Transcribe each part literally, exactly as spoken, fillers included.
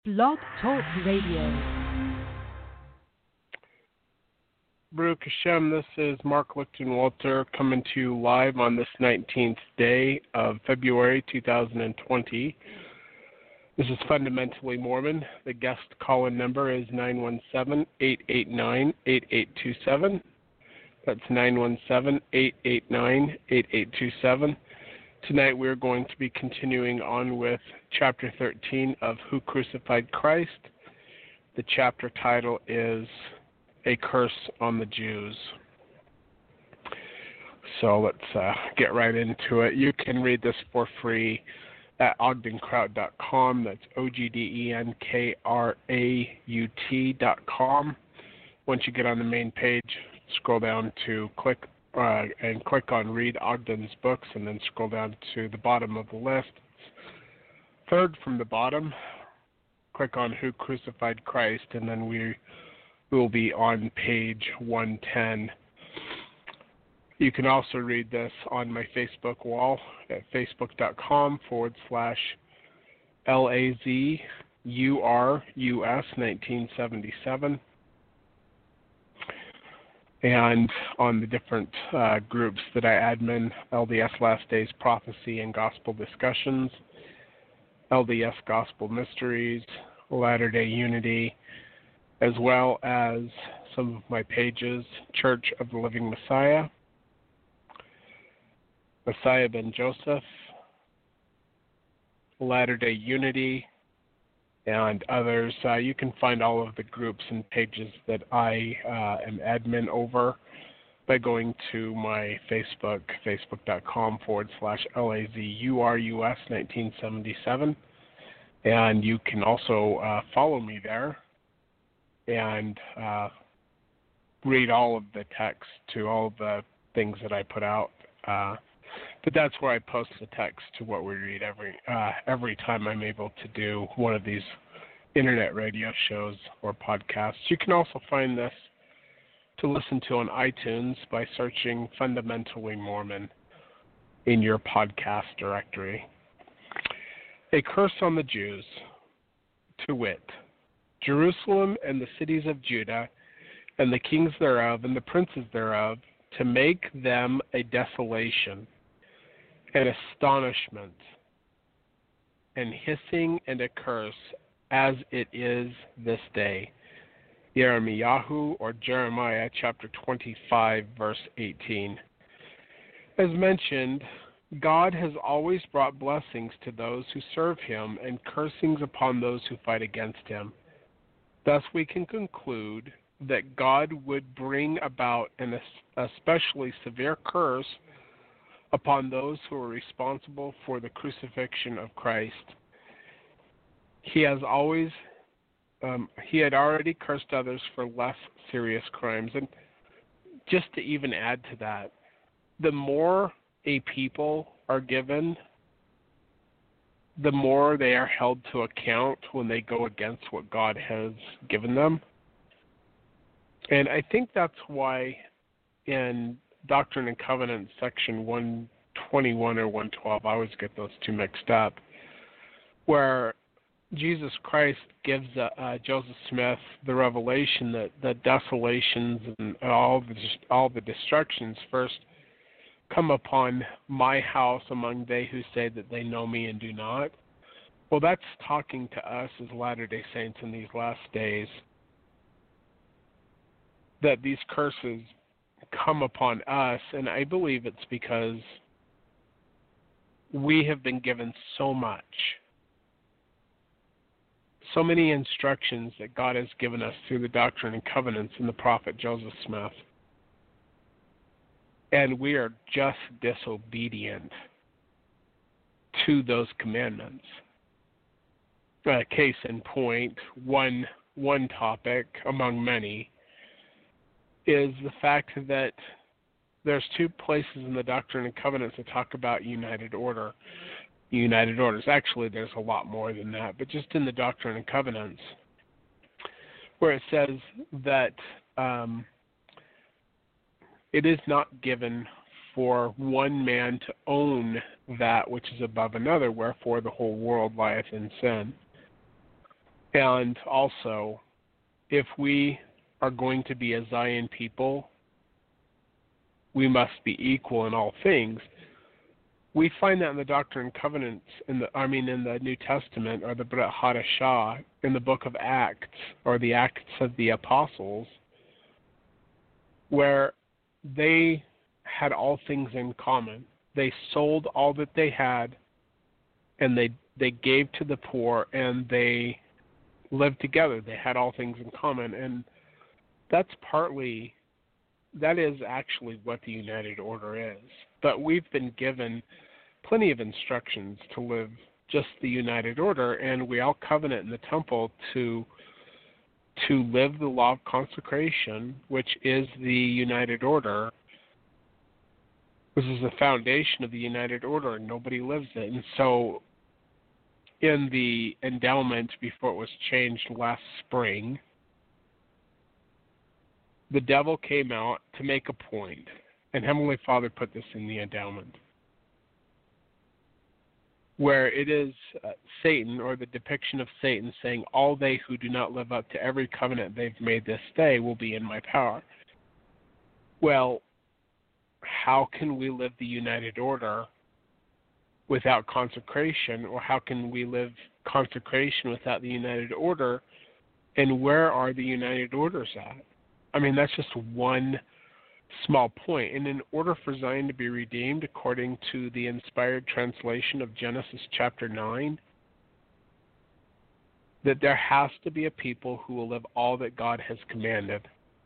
Blog Talk Radio. Baruch Hashem, this is Mark Lichtenwalter coming to you live on this nineteenth day of February two thousand twenty. This is Fundamentally Mormon. The guest call-in number is nine one seven, eight eight nine, eight eight two seven. That's nine one seven, eight eight nine, eight eight two seven. Tonight we're going to be continuing on with Chapter thirteen of Who Crucified Christ. The chapter title is A Curse on the Jews. So let's uh, get right into it. You can read this for free at ogden kraut dot com. That's O G D E N K R A U T dot com. Once you get on the main page, scroll down to click uh, and click on Read Ogden's Books, and then scroll down to the bottom of the list. Third from the bottom, click on Who Crucified Christ, and then we will be on page one ten. You can also read this on my Facebook wall at facebook.com forward slash LAZURUS 1977. And on the different uh, groups that I admin, L D S Last Days Prophecy and Gospel Discussions, L D S Gospel Mysteries, Latter-day Unity, as well as some of my pages, Church of the Living Messiah, Messiah Ben Joseph, Latter-day Unity, and others. Uh, you can find all of the groups and pages that I uh, am admin over by going to my Facebook, facebook.com forward slash LAZURUS 1977. And you can also uh, follow me there and uh, read all of the text to all of the things that I put out. Uh, but that's where I post the text to what we read every uh, every time I'm able to do one of these internet radio shows or podcasts. You can also find this to listen to on iTunes by searching Fundamentally Mormon in your podcast directory. A Curse on the Jews, to wit, Jerusalem and the cities of Judah, and the kings thereof, and the princes thereof, to make them a desolation, an astonishment, and hissing and a curse, as it is this day. Yirmiyahu, or Jeremiah, chapter twenty-five, verse eighteen. As mentioned, God has always brought blessings to those who serve him and cursings upon those who fight against him. Thus we can conclude that God would bring about an especially severe curse upon those who are responsible for the crucifixion of Christ. He has always, um, he had already cursed others for less serious crimes. And just to even add to that, the more a people are given, the more they are held to account when they go against what God has given them. And I think that's why in Doctrine and Covenants, section one twenty-one or one twelve, I always get those two mixed up, where Jesus Christ gives uh, uh, Joseph Smith the revelation that the desolations and all the, all the destructions first come upon my house among they who say that they know me and do not. Well, that's talking to us as Latter-day Saints in these last days, that these curses come upon us, and I believe it's because we have been given so much, so many instructions that God has given us through the Doctrine and Covenants and the prophet Joseph Smith, and we are just disobedient to those commandments. Uh, case in point, one one topic among many is the fact that there's two places in the Doctrine and Covenants that talk about united order. United orders. Actually, there's a lot more than that, but just in the Doctrine and Covenants, where it says that um, it is not given for one man to own that which is above another, wherefore the whole world lieth in sin. And also, if we are going to be a Zion people, we must be equal in all things. We find that in the Doctrine and Covenants, in the I mean in the New Testament, or the Brit Hadashah, in the book of Acts, or the Acts of the Apostles, where they had all things in common. They sold all that they had, and they they gave to the poor, and they lived together. They had all things in common, and that's partly, that is actually what the United Order is. But we've been given plenty of instructions to live just the United Order, and we all covenant in the temple to to live the law of consecration, which is the United Order. This is the foundation of the United Order, and nobody lives it. And so in the endowment, before it was changed last spring, the devil came out to make a point, and Heavenly Father put this in the endowment, where it is uh, Satan, or the depiction of Satan, saying, all they who do not live up to every covenant they've made this day will be in my power. Well, how can we live the United Order without consecration, or how can we live consecration without the United Order, and where are the United Orders at? I mean, that's just one small point. And in order for Zion to be redeemed, according to the inspired translation of Genesis chapter nine, that there has to be a people who will live all that God has commanded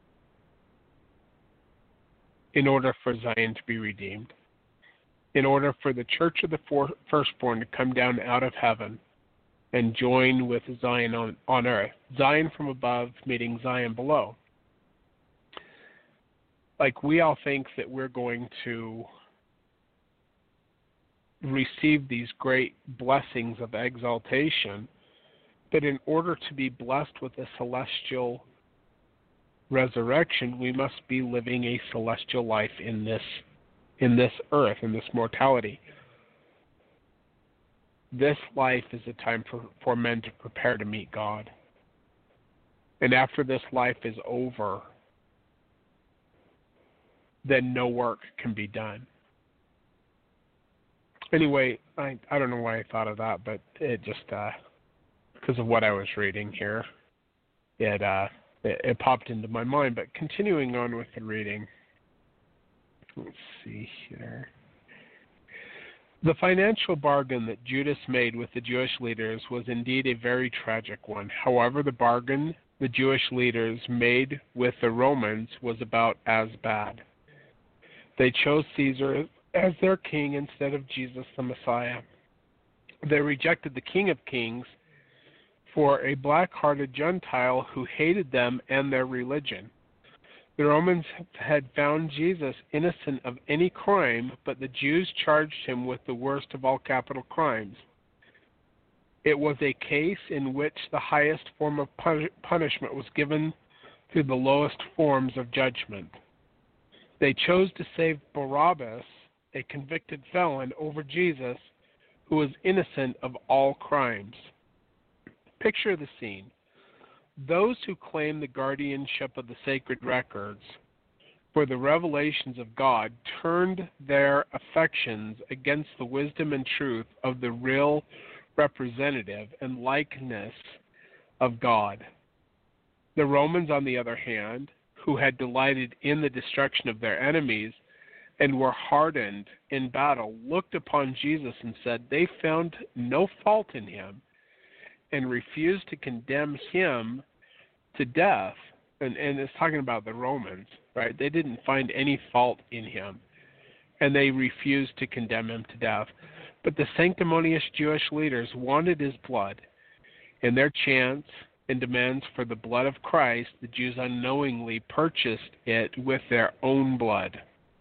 in order for Zion to be redeemed. In order for the church of the for- firstborn to come down out of heaven and join with Zion on, on earth. Zion from above meeting Zion below. Like, we all think that we're going to receive these great blessings of exaltation, but in order to be blessed with a celestial resurrection, we must be living a celestial life in this in this earth, in this mortality. This life is a time for, for men to prepare to meet God. And after this life is over, then no work can be done. Anyway, I I don't know why I thought of that, but it just, uh, because of what I was reading here, it, uh, it, it popped into my mind. But continuing on with the reading, let's see here. The financial bargain that Judas made with the Jewish leaders was indeed a very tragic one. However, the bargain the Jewish leaders made with the Romans was about as bad. They chose Caesar as their king instead of Jesus the Messiah. They rejected the King of Kings for a black-hearted Gentile who hated them and their religion. The Romans had found Jesus innocent of any crime, but the Jews charged him with the worst of all capital crimes. It was a case in which the highest form of punishment was given through the lowest forms of judgment. They chose to save Barabbas, a convicted felon, over Jesus, who was innocent of all crimes. Picture the scene. Those who claim the guardianship of the sacred records for the revelations of God turned their affections against the wisdom and truth of the real representative and likeness of God. The Romans, on the other hand, who had delighted in the destruction of their enemies and were hardened in battle, looked upon Jesus and said they found no fault in him and refused to condemn him to death. And, and it's talking about the Romans, right? They didn't find any fault in him, and they refused to condemn him to death. But the sanctimonious Jewish leaders wanted his blood. In their chants and demands for the blood of Christ, the Jews unknowingly purchased it with their own blood.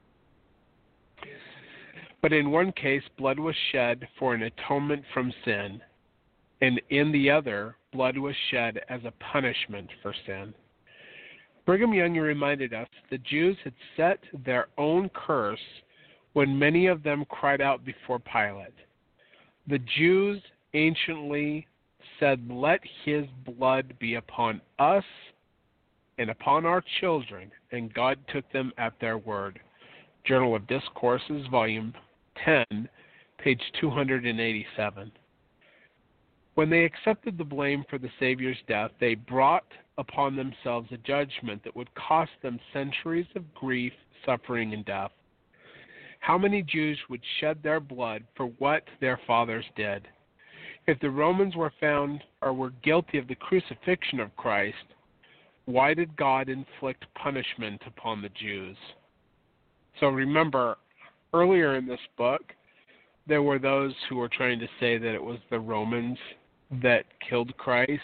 But in one case, blood was shed for an atonement from sin, and in the other, blood was shed as a punishment for sin. Brigham Young reminded us the Jews had set their own curse when many of them cried out before Pilate. The Jews anciently said, "Let his blood be upon us and upon our children," and God took them at their word. Journal of Discourses, Volume ten, page two hundred eighty-seven. When they accepted the blame for the Savior's death, they brought upon themselves a judgment that would cost them centuries of grief, suffering, and death. How many Jews would shed their blood for what their fathers did? If the Romans were found or were guilty of the crucifixion of Christ, why did God inflict punishment upon the Jews? So remember, earlier in this book, there were those who were trying to say that it was the Romans that killed Christ,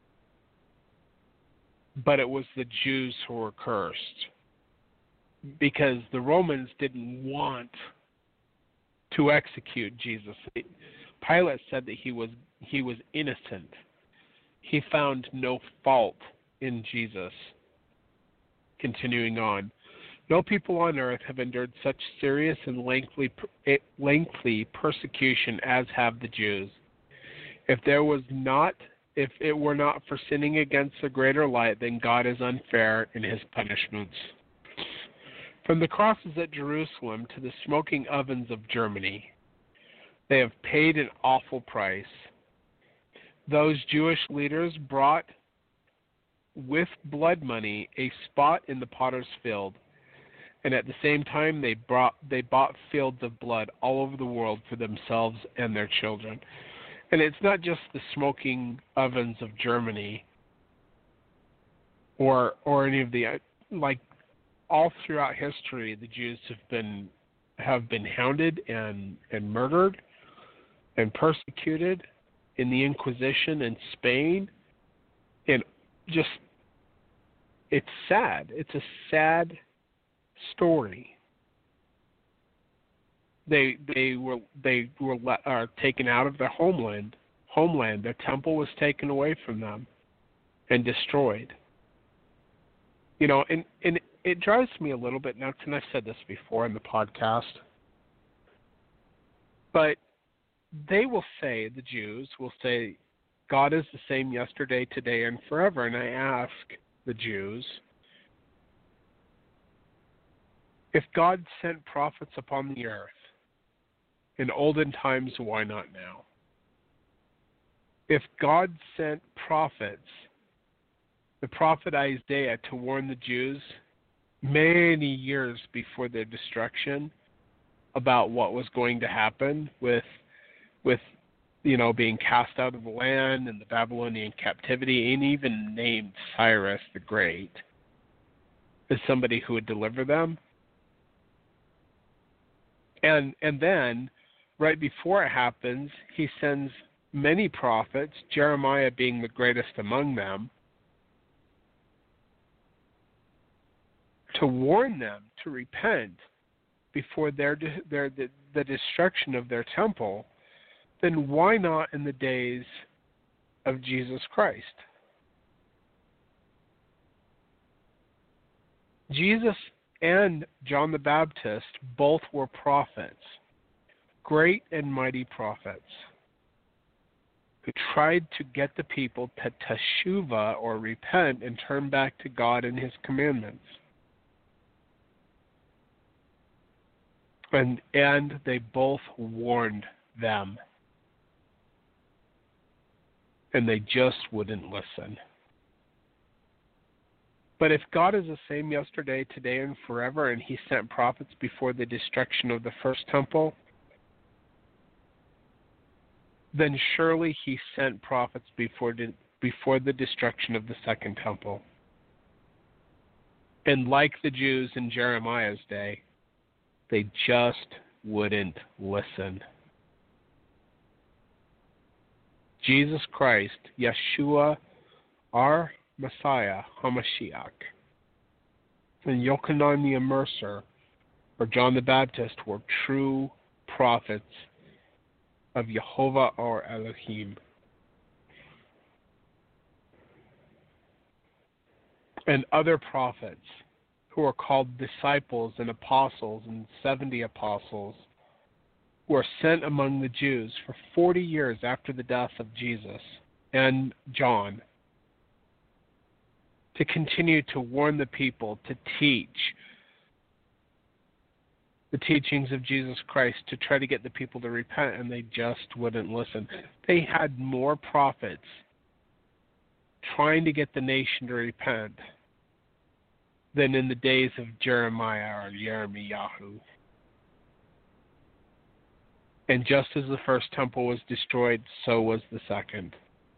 but it was the Jews who were cursed, because the Romans didn't want to execute Jesus. Pilate said that he was he was innocent. He found no fault in Jesus. Continuing on, no people on earth have endured such serious and lengthy lengthy persecution as have the Jews. If there was not, if it were not for sinning against the greater light, then God is unfair in his punishments. From the crosses at Jerusalem to the smoking ovens of Germany, they have paid an awful price. Those Jewish leaders brought with blood money a spot in the potter's field, and at the same time they brought they bought fields of blood all over the world for themselves and their children. And it's not just the smoking ovens of Germany or or any of the, like, all throughout history the Jews have been have been hounded and, and murdered and persecuted in the Inquisition in Spain. And just, it's sad. It's a sad story. They they were they were uh, taken out of their homeland. Homeland. Their temple was taken away from them and destroyed. You know, and, and it drives me a little bit nuts, and I've said this before in the podcast, but they will say, the Jews will say, God is the same yesterday, today, and forever. And I ask the Jews, if God sent prophets upon the earth in olden times, why not now? If God sent prophets, the prophet Isaiah, to warn the Jews many years before their destruction about what was going to happen with, with you know, being cast out of the land and the Babylonian captivity, and even named Cyrus the Great as somebody who would deliver them. And and then, right before it happens, he sends many prophets, Jeremiah being the greatest among them, to warn them to repent before their, their the, the destruction of their temple. Then why not in the days of Jesus Christ? Jesus and John the Baptist both were prophets, great and mighty prophets, who tried to get the people to teshuva, or repent, and turn back to God and his commandments. And, and they both warned them. And they just wouldn't listen. But if God is the same yesterday, today, and forever, and he sent prophets before the destruction of the first temple, then surely he sent prophets before the, before the destruction of the second temple. And like the Jews in Jeremiah's day, they just wouldn't listen. Jesus Christ, Yeshua, our Messiah, HaMashiach, and Yochanan the Immerser, or John the Baptist, were true prophets of Jehovah or Elohim. And other prophets who are called disciples and apostles, and seventy apostles, were sent among the Jews for forty years after the death of Jesus and John to continue to warn the people, to teach the teachings of Jesus Christ, to try to get the people to repent, and they just wouldn't listen. They had more prophets trying to get the nation to repent than in the days of Jeremiah or Yirmiyahu. And just as the first temple was destroyed, so was the second.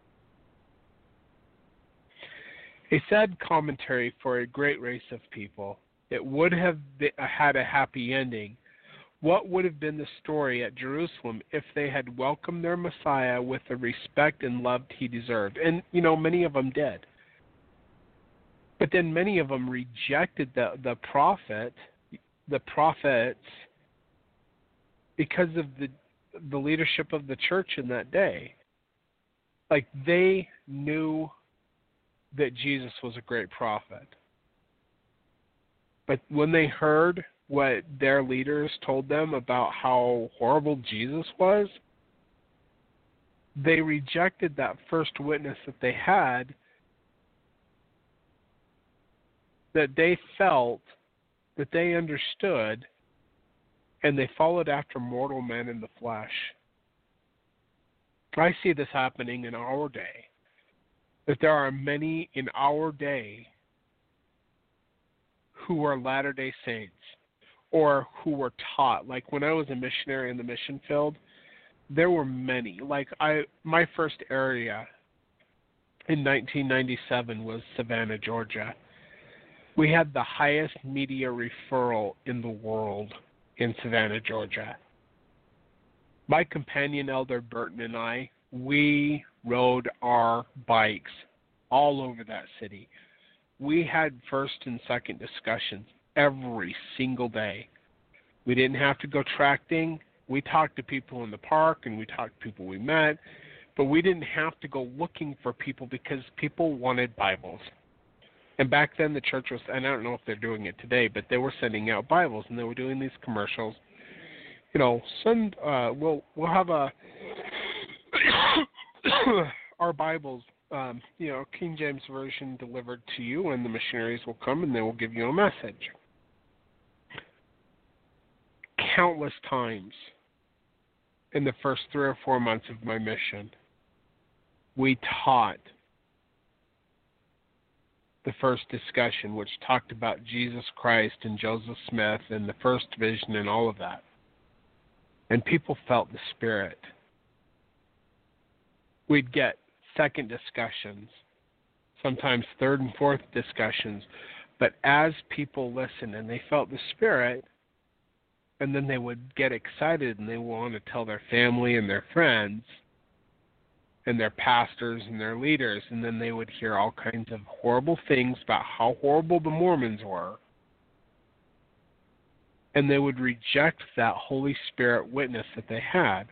A sad commentary for a great race of people. It would have been, had a happy ending. What would have been the story at Jerusalem if they had welcomed their Messiah with the respect and love he deserved? And, you know, many of them did. But then many of them rejected the, the prophet, the prophets, because of the the leadership of the church in that day. Like, they knew that Jesus was a great prophet. But when they heard what their leaders told them about how horrible Jesus was, they rejected that first witness that they had, that they felt, that they understood, and they followed after mortal men in the flesh. I see this happening in our day, that there are many in our day who are Latter-day Saints, or who were taught. Like, when I was a missionary in the mission field, there were many. Like, I, my first area in nineteen ninety-seven was Savannah, Georgia. We had the highest media referral in the world in Savannah, Georgia. My companion elder Burton and I, we rode our bikes all over that city. We had first and second discussions every single day. We didn't have to go tracting. We talked to people in the park, and we talked to people we met, but we didn't have to go looking for people because people wanted Bibles. And back then the church was, and I don't know if they're doing it today, but they were sending out Bibles, and they were doing these commercials. You know, send, uh, we'll, we'll have a, our Bibles, um, you know, King James Version delivered to you, and the missionaries will come and they will give you a message. Countless times in the first three or four months of my mission, we taught the first discussion, which talked about Jesus Christ and Joseph Smith and the first vision and all of that. And people felt the Spirit. We'd get second discussions, sometimes third and fourth discussions. But as people listened and they felt the Spirit, and then they would get excited and they would want to tell their family and their friends and their pastors and their leaders, and then they would hear all kinds of horrible things about how horrible the Mormons were. And they would reject that Holy Spirit witness that they had.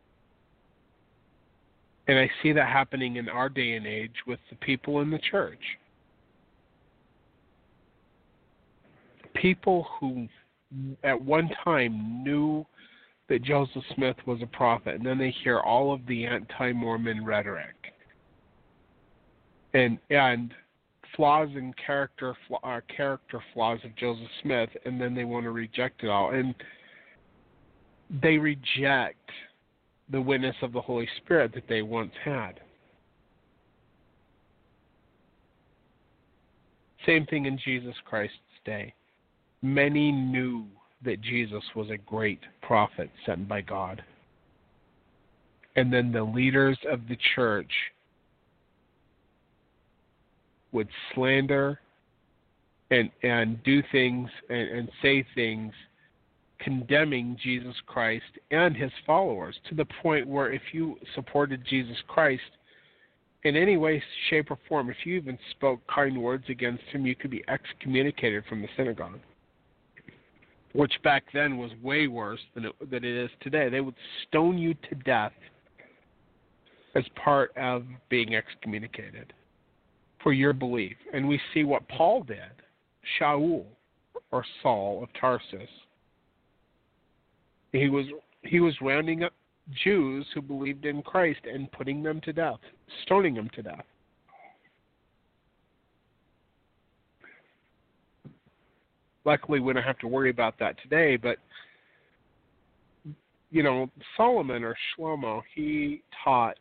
And I see that happening in our day and age with the people in the church. People who at one time knew that Joseph Smith was a prophet, and then they hear all of the anti-Mormon rhetoric and and flaws and character uh, character flaws of Joseph Smith, and then they want to reject it all, and they reject the witness of the Holy Spirit that they once had. Same thing in Jesus Christ's day. Many knew that Jesus was a great prophet sent by God. And then the leaders of the church would slander and and do things and, and say things condemning Jesus Christ and his followers, to the point where if you supported Jesus Christ in any way, shape, or form, if you even spoke kind words against him, you could be excommunicated from the synagogue. Which back then was way worse than it, than it is today. They would stone you to death as part of being excommunicated for your belief. And we see what Paul did, Shaul, or Saul of Tarsus. He was he was rounding up Jews who believed in Christ and putting them to death, stoning them to death. Luckily, we don't have to worry about that today, but, you know, Solomon or Shlomo, he taught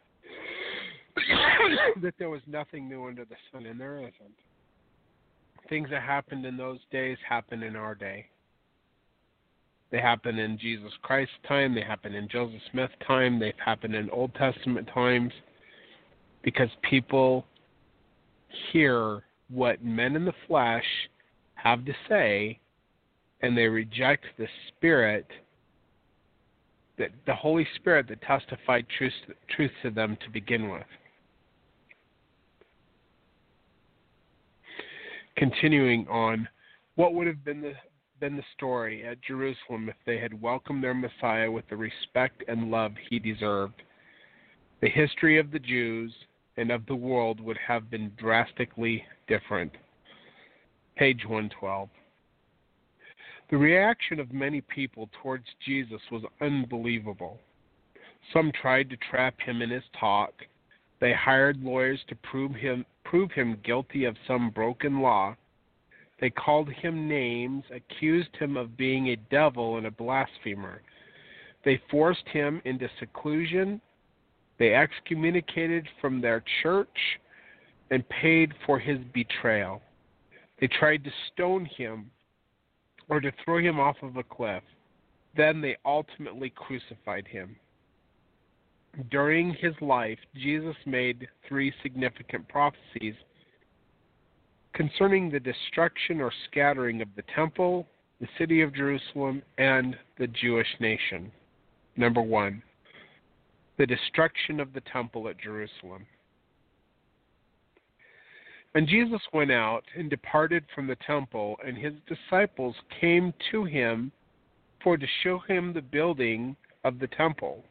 that there was nothing new under the sun, and there isn't. Things that happened in those days happen in our day. They happen in Jesus Christ's time. They happen in Joseph Smith's time. They've happened in Old Testament times because people hear what men in the flesh have to say, and they reject the Spirit, that the Holy Spirit that testified truth, truth to them to begin with. Continuing on, what would have been the been the story at Jerusalem if they had welcomed their Messiah with the respect and love he deserved? The history of the Jews and of the world would have been drastically different. Page one twelve. The reaction of many people towards Jesus was unbelievable. Some tried to trap him in his talk. They hired lawyers to prove him prove him guilty of some broken law. They called him names, accused him of being a devil and a blasphemer. They forced him into seclusion. They excommunicated from their church and paid for his betrayal. They tried to stone him or to throw him off of a cliff. Then they ultimately crucified him. During his life, Jesus made three significant prophecies concerning the destruction or scattering of the temple, the city of Jerusalem, and the Jewish nation. Number one, the destruction of the temple at Jerusalem. And Jesus went out and departed from the temple, and his disciples came to him for to show him the building of the temple.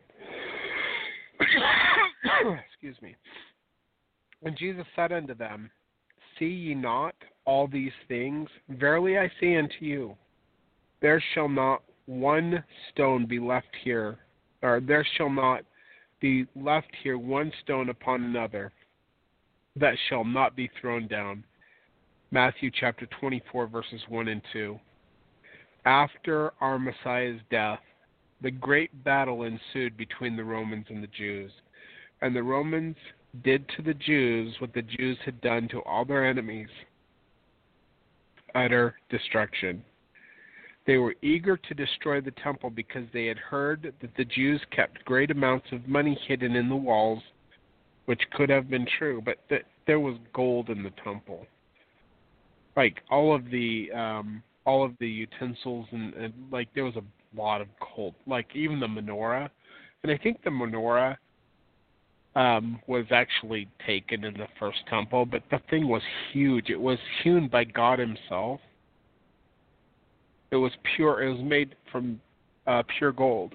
Excuse me. And Jesus said unto them, See ye not all these things? Verily I say unto you, there shall not one stone be left here, or there shall not be left here one stone upon another that shall not be thrown down. Matthew chapter twenty-four, verses one and two. After our Messiah's death, the great battle ensued between the Romans and the Jews, and the Romans did to the Jews what the Jews had done to all their enemies: utter destruction. They were eager to destroy the temple because they had heard that the Jews kept great amounts of money hidden in the walls, which could have been true, but th- there was gold in the temple. Like all of the um, all of the utensils and, and like there was a lot of gold. Like even the menorah, and I think the menorah Um, was actually taken in the first temple, but the thing was huge. It was hewn by God himself. It was pure. It was made from uh, pure gold.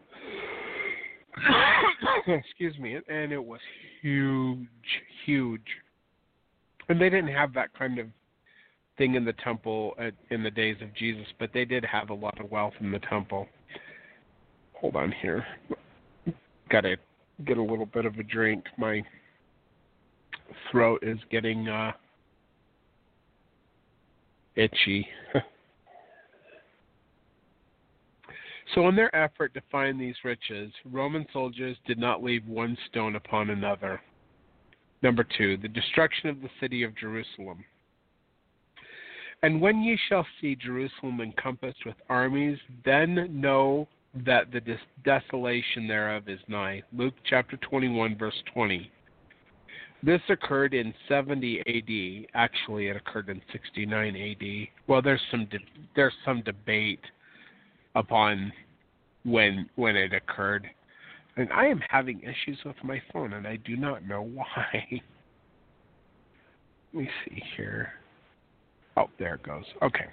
Excuse me. And it was huge, huge. And they didn't have that kind of thing in the temple at, in the days of Jesus, but they did have a lot of wealth in the temple. Hold on here. Got it. Get a little bit of a drink. My throat is getting uh, itchy. So in their effort to find these riches, Roman soldiers did not leave one stone upon another. Number two, the destruction of the city of Jerusalem. And when ye shall see Jerusalem encompassed with armies, then know that the des- desolation thereof is nigh. Luke chapter twenty-one, verse twenty. This occurred in seventy A D. Actually, it occurred in sixty-nine A D. Well, there's some de- there's some debate upon when when it occurred, and I am having issues with my phone, and I do not know why. Let me see here. Oh, there it goes. Okay.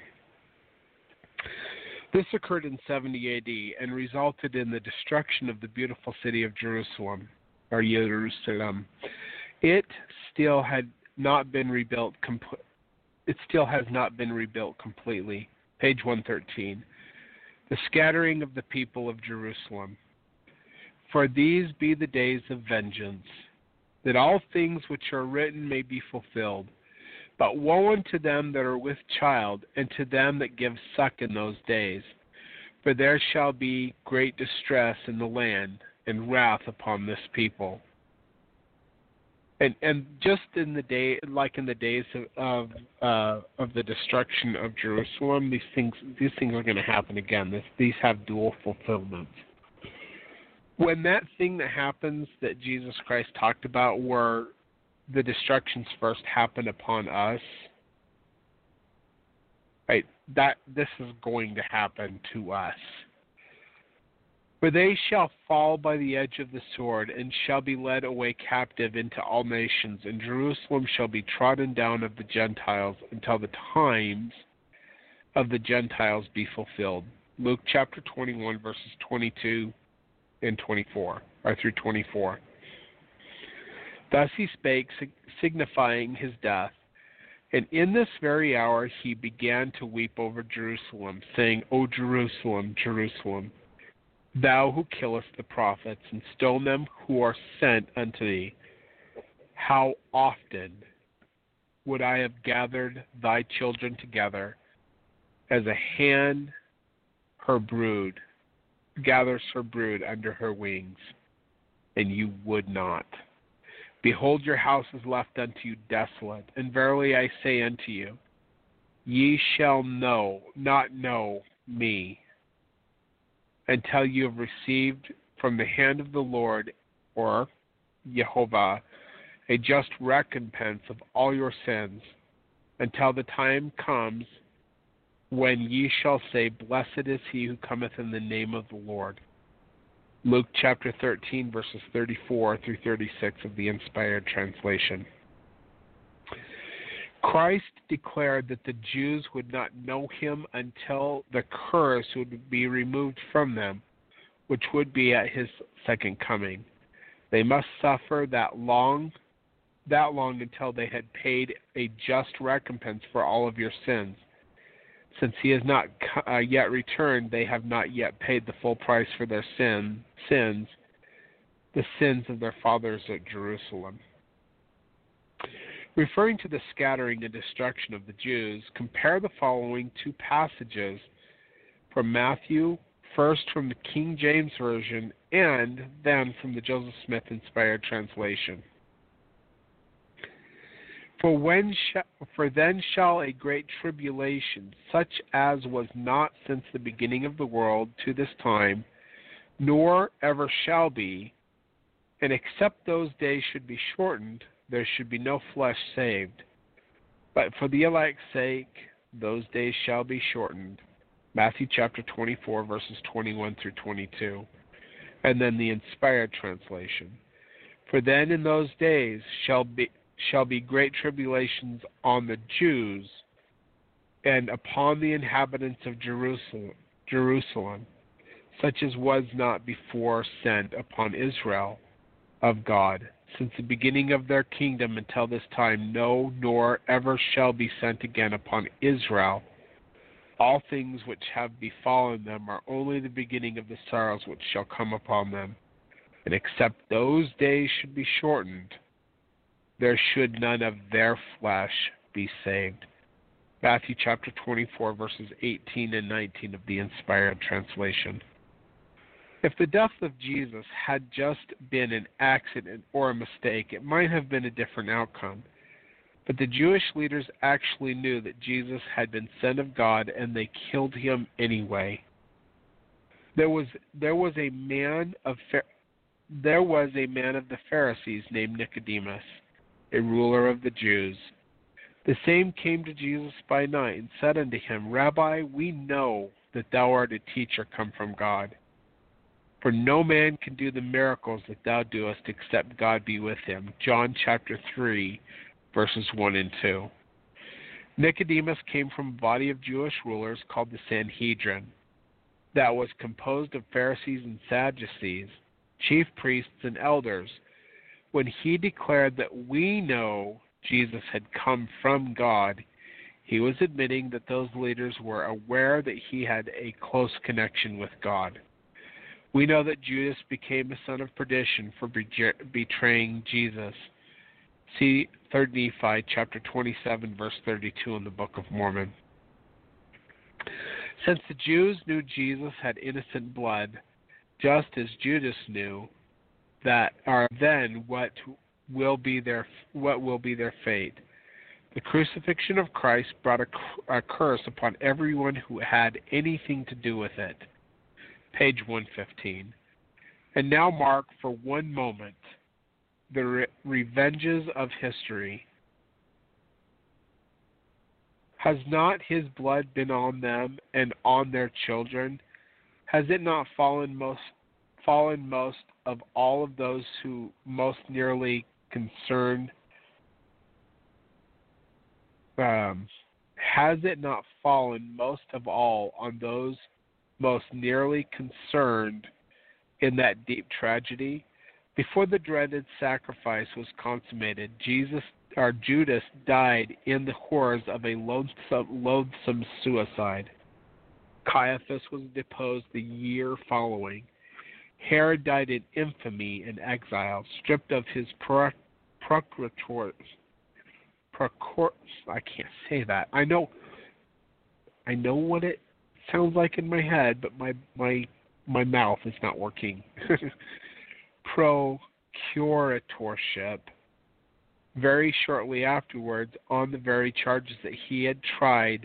This occurred in seventy A D and resulted in the destruction of the beautiful city of Jerusalem, or Jerusalem. It still had not been rebuilt. Comp- it still has not been rebuilt completely. Page one thirteen. The scattering of the people of Jerusalem. For these be the days of vengeance, that all things which are written may be fulfilled. But woe unto them that are with child, and to them that give suck in those days. For there shall be great distress in the land, and wrath upon this people. And and just in the day, like in the days of of, uh, of the destruction of Jerusalem, these things these things are going to happen again. This, these have dual fulfillments. When that thing that happens that Jesus Christ talked about, where the destructions first happen upon us, right? That this is going to happen to us. For they shall fall by the edge of the sword, and shall be led away captive into all nations, and Jerusalem shall be trodden down of the Gentiles until the times of the Gentiles be fulfilled. Luke chapter twenty-one, verses twenty-two and twenty-four, or through twenty-four. Thus he spake, signifying his death. And in this very hour he began to weep over Jerusalem, saying, O Jerusalem, Jerusalem, thou who killest the prophets, and stone them who are sent unto thee, how often would I have gathered thy children together, as a hen her brood gathers her brood under her wings, and you would not. Behold, your house is left unto you desolate, and verily I say unto you, ye shall know, not know me, until you have received from the hand of the Lord, or Jehovah, a just recompense of all your sins, until the time comes when ye shall say, Blessed is he who cometh in the name of the Lord. Luke chapter thirteen, verses thirty-four through thirty-six of the Inspired Translation. Christ declared that the Jews would not know him until the curse would be removed from them, which would be at his second coming. They must suffer that long, that long until they had paid a just recompense for all of your sins. Since he has not uh, yet returned, they have not yet paid the full price for their sin, sins, the sins of their fathers at Jerusalem. Referring to the scattering and destruction of the Jews, compare the following two passages from Matthew, first from the King James Version, and then from the Joseph Smith Inspired Translation. For when sh- for then shall a great tribulation, such as was not since the beginning of the world to this time, nor ever shall be, and except those days should be shortened, there should be no flesh saved. But for the elect's sake, those days shall be shortened. Matthew chapter twenty-four, verses twenty-one through twenty-two. And then the Inspired Translation. For then in those days shall be shall be great tribulations on the Jews and upon the inhabitants of Jerusalem, Jerusalem, such as was not before sent upon Israel of God, since the beginning of their kingdom until this time, no, nor ever shall be sent again upon Israel. All things which have befallen them are only the beginning of the sorrows which shall come upon them. And except those days should be shortened, there should none of their flesh be saved. Matthew chapter twenty-four, verses eighteen and nineteen of the Inspired Translation. If the death of Jesus had just been an accident or a mistake, it might have been a different outcome. But the Jewish leaders actually knew that Jesus had been sent of God, and they killed him anyway. There was there was a man of there was a man of the Pharisees named Nicodemus, a ruler of the Jews. The same came to Jesus by night and said unto him, Rabbi, we know that thou art a teacher come from God. For no man can do the miracles that thou doest except God be with him. John chapter three, verses one and two. Nicodemus came from a body of Jewish rulers called the Sanhedrin, that was composed of Pharisees and Sadducees, chief priests and elders. When he declared that we know Jesus had come from God, he was admitting that those leaders were aware that he had a close connection with God. We know that Judas became a son of perdition for betraying Jesus. See third Nephi chapter twenty-seven, verse thirty-two in the Book of Mormon. Since the Jews knew Jesus had innocent blood, just as Judas knew, that are then what will be their what will be their fate. The crucifixion of Christ brought a, a curse upon everyone who had anything to do with it. Page one fifteen. And now mark for one moment the re- revenges of history. Has not his blood been on them and on their children? Has it not fallen most fallen most of all of those who most nearly concerned? Um, has it not fallen most of all on those most nearly concerned in that deep tragedy? Before the dreaded sacrifice was consummated, Jesus or Judas died in the horrors of a loathsome, loathsome suicide. Caiaphas was deposed the year following. Herod died in infamy and exile, stripped of his pro- procurator. Procor- I can't say that. I know. I know what it sounds like in my head, but my my my mouth is not working. Procuratorship. Very shortly afterwards, on the very charges that he had tried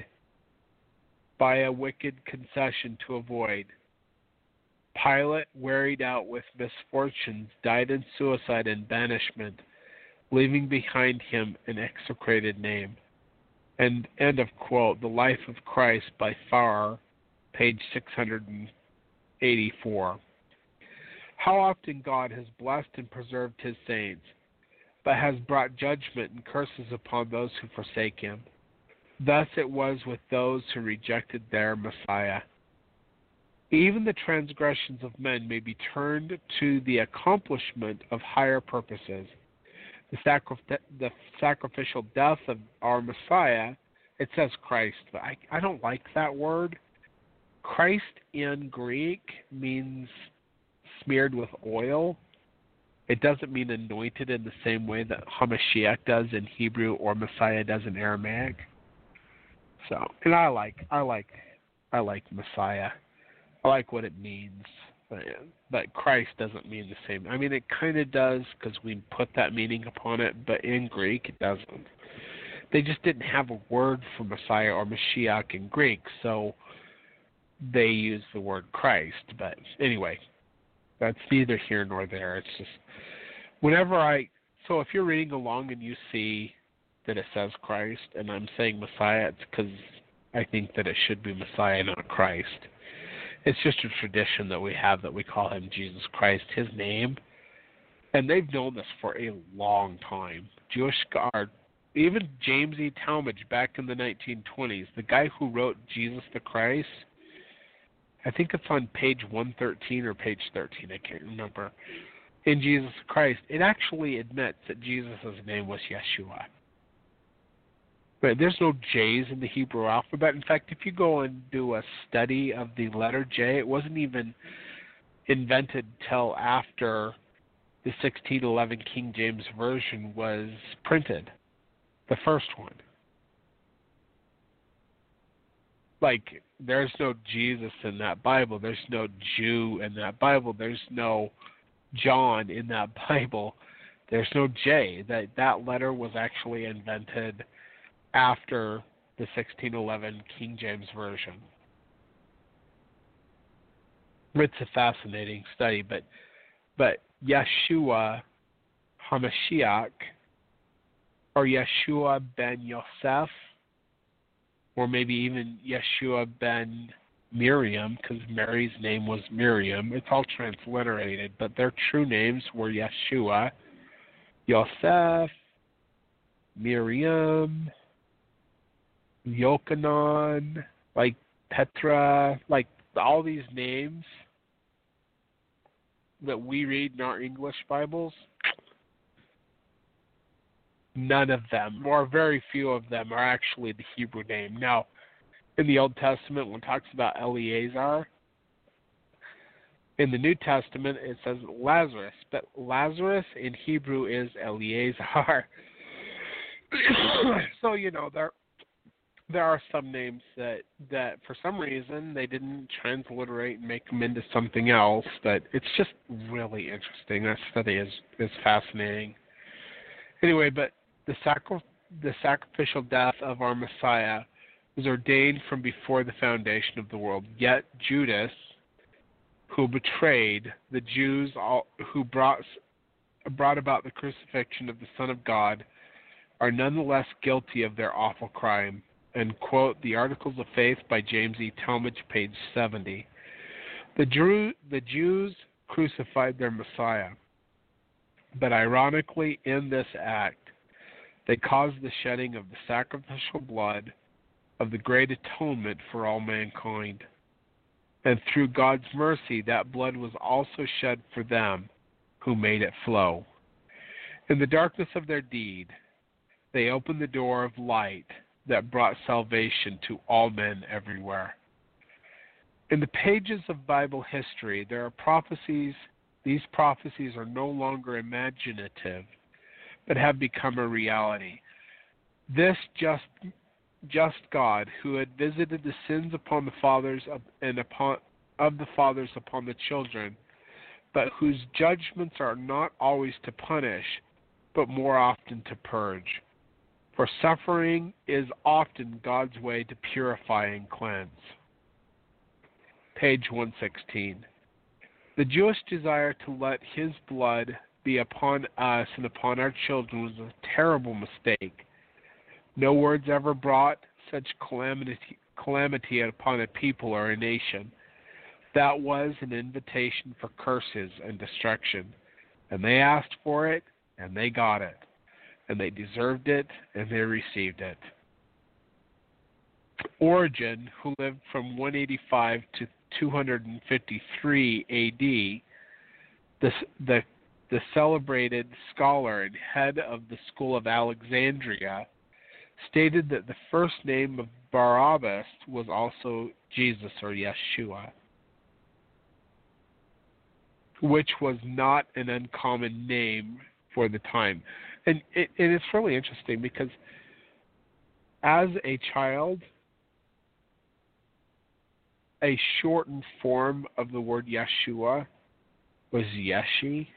by a wicked concession to avoid. Pilate, wearied out with misfortunes, died in suicide and banishment, leaving behind him an execrated name. And end of quote. The Life of Christ by Farr, page six hundred eighty-four. How often God has blessed and preserved his saints, but has brought judgment and curses upon those who forsake him. Thus it was with those who rejected their Messiah. Even the transgressions of men may be turned to the accomplishment of higher purposes. The, sacri- the sacrificial death of our Messiah, it says Christ, but I, I don't like that word. Christ in Greek means smeared with oil. It doesn't mean anointed in the same way that Hamashiach does in Hebrew or Messiah does in Aramaic. So, and I like, I like, I like Messiah. I like what it means, but, but Christ doesn't mean the same. I mean, it kind of does because we put that meaning upon it, but in Greek it doesn't. They just didn't have a word for Messiah or Mashiach in Greek, so they used the word Christ. But anyway, that's neither here nor there. It's just whenever I, so if you're reading along and you see that it says Christ and I'm saying Messiah, it's because I think that it should be Messiah, not Christ. It's just a tradition that we have that we call him Jesus Christ, his name. And they've known this for a long time. Jewish guard, even James E. Talmage back in the nineteen twenties, the guy who wrote Jesus the Christ, I think it's on page one thirteen or page thirteen, I can't remember. In Jesus Christ, it actually admits that Jesus' name was Yeshua. But there's no J's in the Hebrew alphabet. In fact, if you go and do a study of the letter J, it wasn't even invented till after the sixteen eleven King James Version was printed, the first one. Like, there's no Jesus in that Bible. There's no Jew in that Bible. There's no John in that Bible. There's no J. That that letter was actually invented after the sixteen eleven King James Version. It's a fascinating study, but but Yeshua HaMashiach, or Yeshua ben Yosef, or maybe even Yeshua ben Miriam, because Mary's name was Miriam. It's all transliterated, but their true names were Yeshua, Yosef, Miriam, Yochanan, like Petra, like all these names that we read in our English Bibles, none of them, or very few of them, are actually the Hebrew name. Now, in the Old Testament, when it talks about Eleazar, In the New Testament, it says Lazarus, but Lazarus in Hebrew is Eleazar. So, you know, there there are some names that, that for some reason they didn't transliterate and make them into something else, but it's just really interesting. That study is, is fascinating. Anyway, but the sacri- the sacrificial death of our Messiah was ordained from before the foundation of the world. Yet Judas, who betrayed the Jews, all, who brought brought about the crucifixion of the Son of God, are nonetheless guilty of their awful crime. And quote the Articles of Faith by James E. Talmage, page seventy. The, Drew, the Jews crucified their Messiah, but ironically, in this act, they caused the shedding of the sacrificial blood of the great atonement for all mankind. And through God's mercy, that blood was also shed for them who made it flow. In the darkness of their deed, they opened the door of light that brought salvation to all men everywhere. In the pages of Bible history, there are prophecies. These prophecies are no longer imaginative, but have become a reality. This just just God, who had visited the sins upon the fathers of, and upon of the fathers upon the children, but whose judgments are not always to punish, but more often to purge. For suffering is often God's way to purify and cleanse. Page one sixteen. The Jewish desire to let his blood be upon us and upon our children was a terrible mistake. No words ever brought such calamity, calamity upon a people or a nation. That was an invitation for curses and destruction. And they asked for it, and they got it. And they deserved it, and they received it. Origen, who lived from one eighty-five to two fifty-three A D, the, the, the celebrated scholar and head of the school of Alexandria, stated that the first name of Barabbas was also Jesus or Yeshua, which was not an uncommon name for the time. And it, it is really interesting because as a child, a shortened form of the word Yeshua was Yeshi.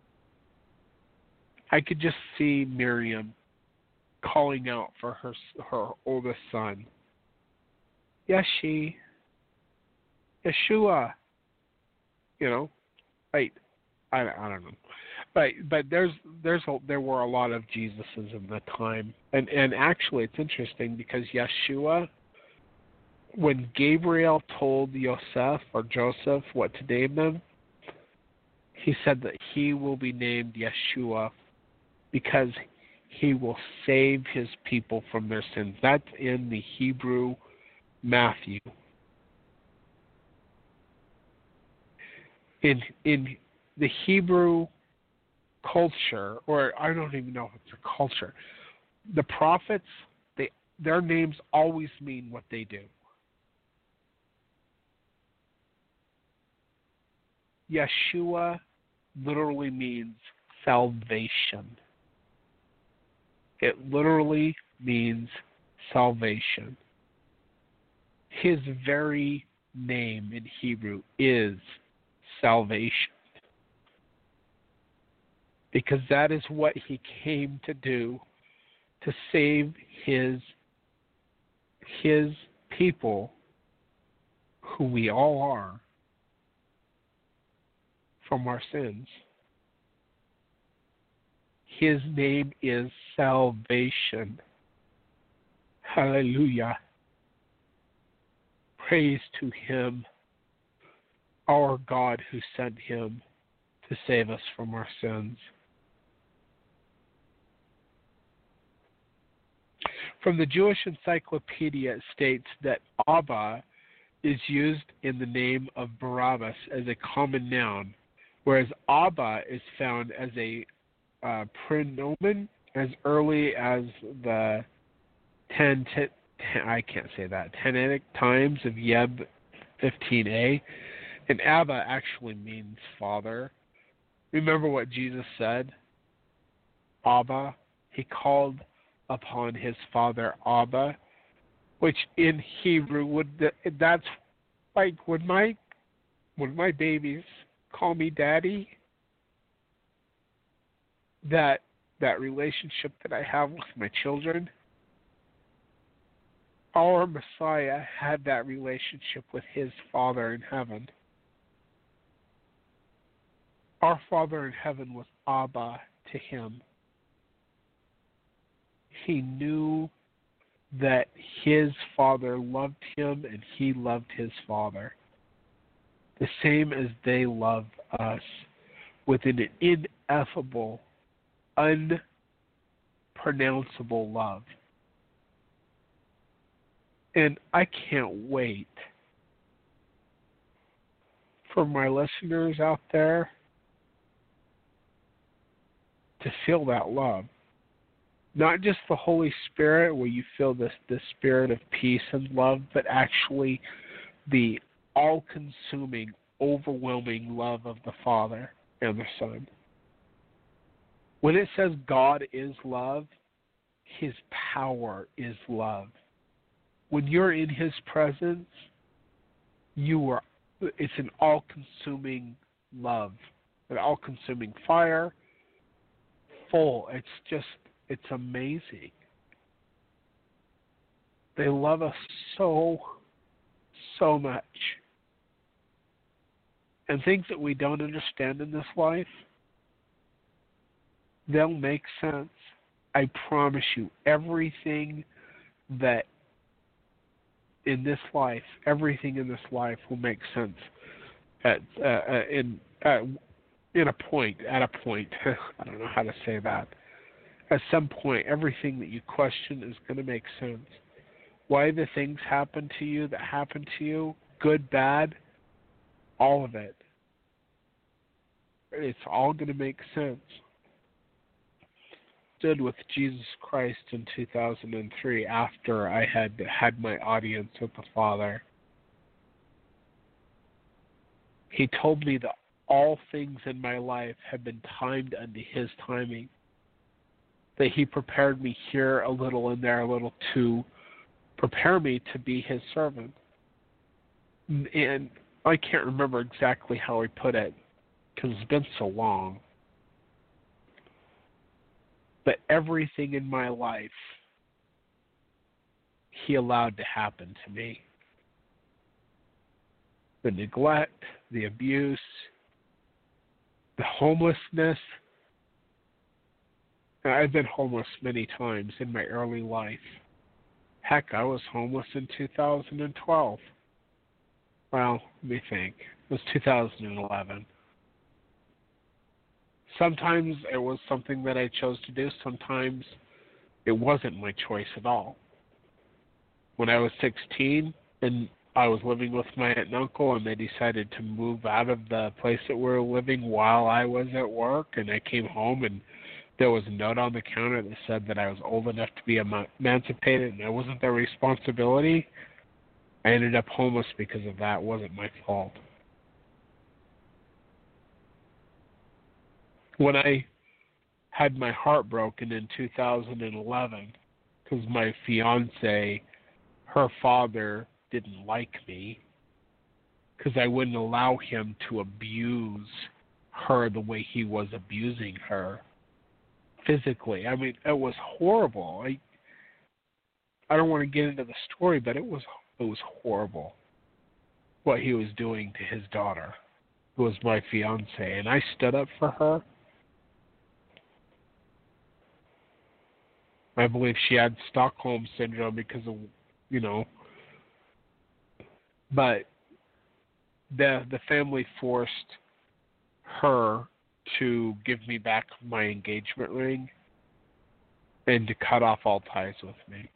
I could just see Miriam calling out for her her oldest son, Yeshi, Yeshua. You know, right? I, I don't know. But but there's there's a, there were a lot of Jesuses in the time, and and actually it's interesting because Yeshua, when Gabriel told Yosef or Joseph what to name them, he said that he will be named Yeshua because he will save his people from their sins. That's in the Hebrew Matthew. In in the Hebrew culture, or I don't even know if it's a culture, the prophets, they their names always mean what they do. Yeshua literally means salvation. It literally means salvation. His very name in Hebrew is salvation. Because that is what he came to do, to save his his people, who we all are, from our sins. His name is salvation. Hallelujah. Praise to him, our God who sent him to save us from our sins. From the Jewish Encyclopedia, it states that Abba is used in the name of Barabbas as a common noun, whereas Abba is found as a uh, pronomen as early as the ten, ten, I can't say that, Tannaitic times of Yeb fifteen a. And Abba actually means father. Remember what Jesus said? Abba. He called upon his father Abba, which in Hebrew would that's like when my when my babies call me daddy, that that relationship that I have with my children, our Messiah had that relationship with his Father in heaven. Our Father in heaven was Abba to him. He knew that his Father loved him and he loved his Father, the same as they love us, with an ineffable, unpronounceable love. And I can't wait for my listeners out there to feel that love. Not just the Holy Spirit, where you feel this, this spirit of peace and love, but actually the all-consuming, overwhelming love of the Father and the Son. When it says God is love, his power is love. When you're in his presence, you are, it's an all-consuming love, an all-consuming fire, full. It's just, it's amazing. They love us so, so much. And things that we don't understand in this life, they'll make sense. I promise you, everything that in this life, everything in this life will make sense at uh, in uh, in a point, at a point. I don't know how to say that. At some point, everything that you question is going to make sense. Why the things happen to you that happen to you, good, bad, all of it. It's all going to make sense. Stood with Jesus Christ in two thousand three after I had had my audience with the Father. He told me that all things in my life have been timed unto his timing. That he prepared me here a little and there a little to prepare me to be his servant. And I can't remember exactly how he put it because it's been so long. But everything in my life he allowed to happen to me. The neglect, the abuse, the homelessness. I've been homeless many times in my early life. Heck, I was homeless in two thousand twelve. Well, let me think. It was two thousand eleven. Sometimes it was something that I chose to do. Sometimes it wasn't my choice at all. When I was sixteen and I was living with my aunt and uncle and they decided to move out of the place that we were living while I was at work, and I came home and there was a note on the counter that said that I was old enough to be emancipated and it wasn't their responsibility. I ended up homeless because of that. It wasn't my fault. When I had my heart broken in two thousand eleven because my fiance, her father, didn't like me because I wouldn't allow him to abuse her the way he was abusing her physically. I mean, it was horrible. I I don't want to get into the story, but it was it was horrible what he was doing to his daughter, who was my fiance, and I stood up for her. I believe she had Stockholm syndrome because of, you know, but the the family forced her to give me back my engagement ring and to cut off all ties with me.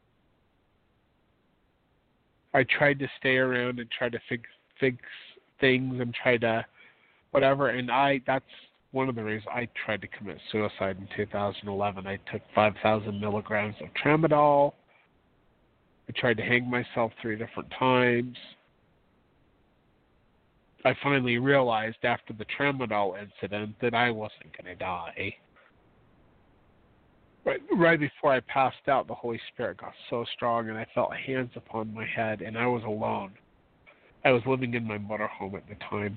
I tried to stay around and try to fix fix things and try to whatever, and I that's one of the reasons I tried to commit suicide in two thousand eleven. I took five thousand milligrams of tramadol. I tried to hang myself three different times. I finally realized after the tramadol incident that I wasn't going to die. Right, right before I passed out, the Holy Spirit got so strong, and I felt hands upon my head, and I was alone. I was living in my motorhome at the time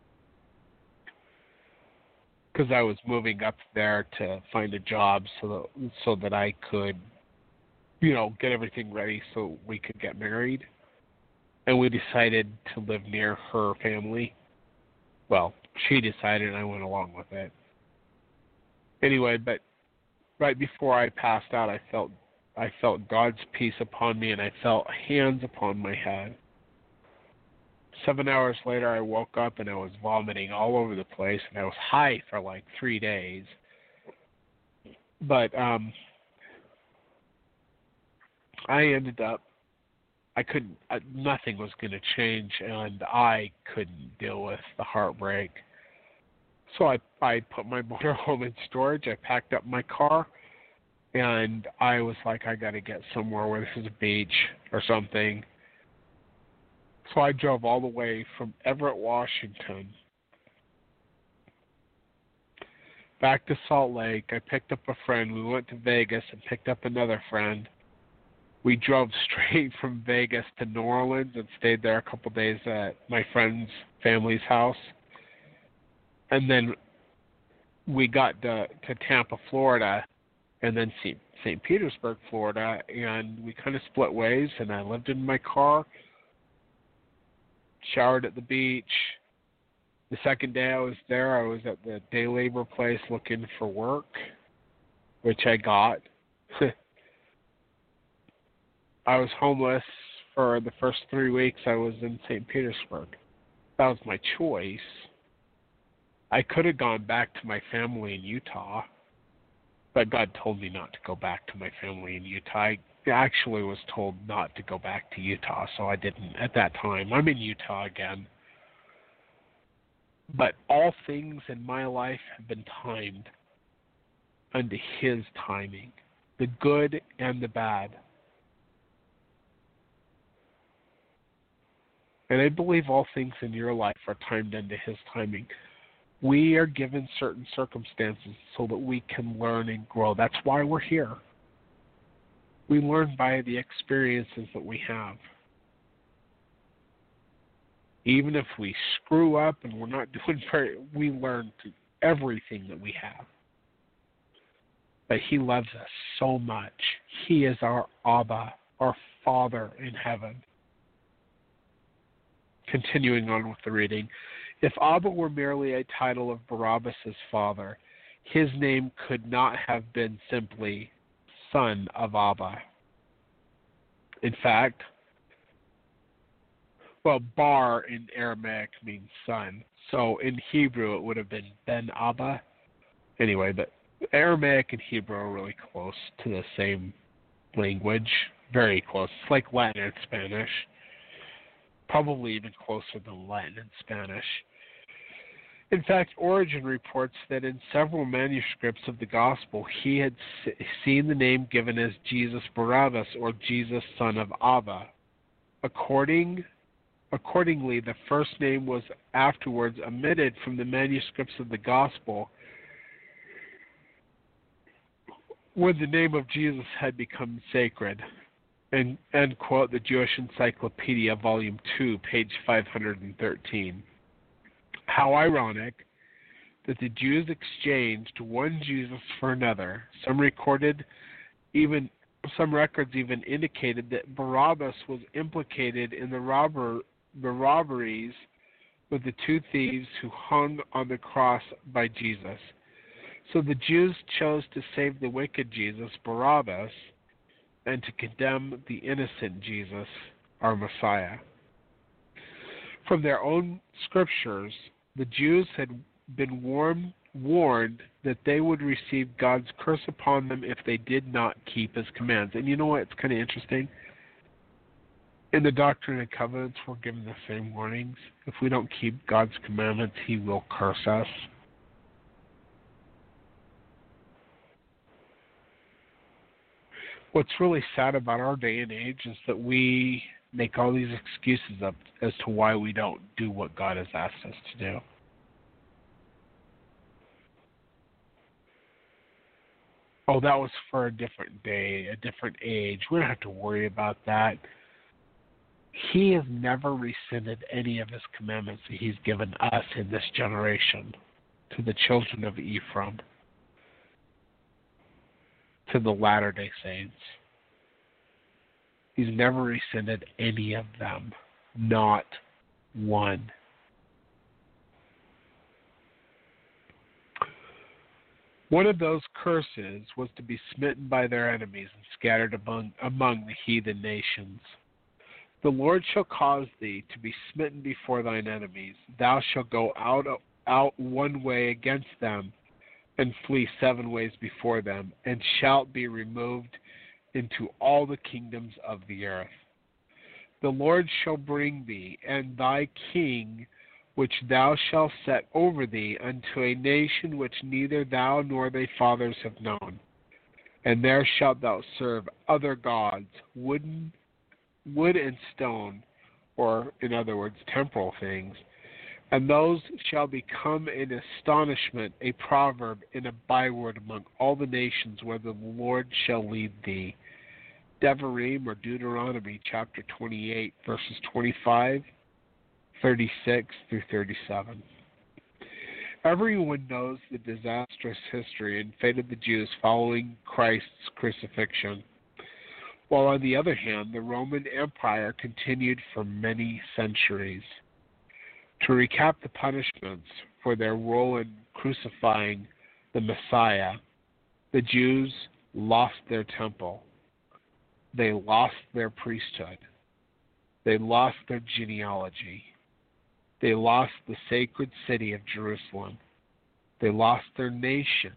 because I was moving up there to find a job so that, so that I could, you know, get everything ready so we could get married. And we decided to live near her family. Well, she decided, and I went along with it. Anyway, but right before I passed out, I felt I felt God's peace upon me, and I felt hands upon my head. Seven hours later, I woke up, and I was vomiting all over the place, and I was high for like three days. But um, I ended up, I couldn't, uh, nothing was going to change, and I couldn't deal with the heartbreak. So I, I put my motorhome in storage. I packed up my car, and I was like, I got to get somewhere where this is a beach or something. So I drove all the way from Everett, Washington, back to Salt Lake. I picked up a friend. We went to Vegas and picked up another friend. We drove straight from Vegas to New Orleans and stayed there a couple days at my friend's family's house. And then we got to, to Tampa, Florida, and then Saint Petersburg, Florida, and we kind of split ways, and I lived in my car, showered at the beach. The second day I was there, I was at the day labor place looking for work, which I got. I was homeless for the first three weeks I was in Saint Petersburg. That was my choice. I could have gone back to my family in Utah, but God told me not to go back to my family in Utah. I actually was told not to go back to Utah, so I didn't at that time. I'm in Utah again. But all things in my life have been timed unto His timing, the good and the bad. And I believe all things in your life are timed unto His timing. We are given certain circumstances so that we can learn and grow. That's why we're here. We learn by the experiences that we have. Even if we screw up and we're not doing very, we learn through everything that we have. But He loves us so much. He is our Abba, our Father in heaven. Continuing on with the reading. If Abba were merely a title of Barabbas' father, his name could not have been simply son of Abba. In fact, well, Bar in Aramaic means son. So in Hebrew it would have been Ben Abba. Anyway, but Aramaic and Hebrew are really close to the same language. Very close. It's like Latin and Spanish. Probably even closer than Latin and Spanish. In fact, Origen reports that in several manuscripts of the Gospel, he had seen the name given as Jesus Barabbas or Jesus son of Abba. According, accordingly, the first name was afterwards omitted from the manuscripts of the Gospel when the name of Jesus had become sacred. And end quote, the Jewish Encyclopedia, Volume two, page five hundred thirteen. How ironic that the Jews exchanged one Jesus for another. Some recorded, even some records even indicated that Barabbas was implicated in the robber, the robberies with the two thieves who hung on the cross by Jesus. So the Jews chose to save the wicked Jesus, Barabbas, and to condemn the innocent Jesus, our Messiah. From their own scriptures, the Jews had been warned, warned that they would receive God's curse upon them if they did not keep His commands. And you know what? It's kind of interesting. In the Doctrine and Covenants, we're given the same warnings. If we don't keep God's commandments, He will curse us. What's really sad about our day and age is that we make all these excuses up as to why we don't do what God has asked us to do. Oh, that was for a different day, a different age. We don't have to worry about that. He has never rescinded any of his commandments that he's given us in this generation, to the children of Ephraim, to the Latter-day Saints. He's never rescinded any of them, not one. One of those curses was to be smitten by their enemies and scattered among, among the heathen nations. The Lord shall cause thee to be smitten before thine enemies. Thou shalt go out, out one way against them, and flee seven ways before them, and shalt be removed into all the kingdoms of the earth. The Lord shall bring thee and thy king, which thou shalt set over thee, unto a nation which neither thou nor thy fathers have known. And there shalt thou serve other gods, wooden, wood and stone, or in other words, temporal things. And those shall become an astonishment, a proverb, and a byword among all the nations, whither the Lord shall lead thee. Devarim, or Deuteronomy, chapter twenty-eight, verses twenty-five, thirty-six through thirty-seven. Everyone knows the disastrous history and fate of the Jews following Christ's crucifixion, while on the other hand, the Roman Empire continued for many centuries. To recap the punishments for their role in crucifying the Messiah, the Jews lost their temple. They lost their priesthood. They lost their genealogy. They lost the sacred city of Jerusalem. They lost their nation.